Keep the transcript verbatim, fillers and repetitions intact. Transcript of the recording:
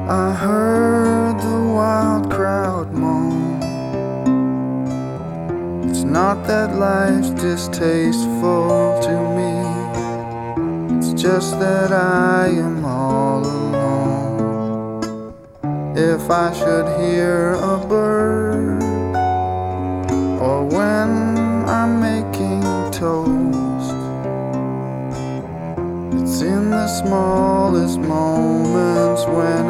I heard the wild crowd moan. It's not that life's distasteful to me, it's just that I am all alone. If I should hear a bird, or when I'm making toast, it's in the smallest moments when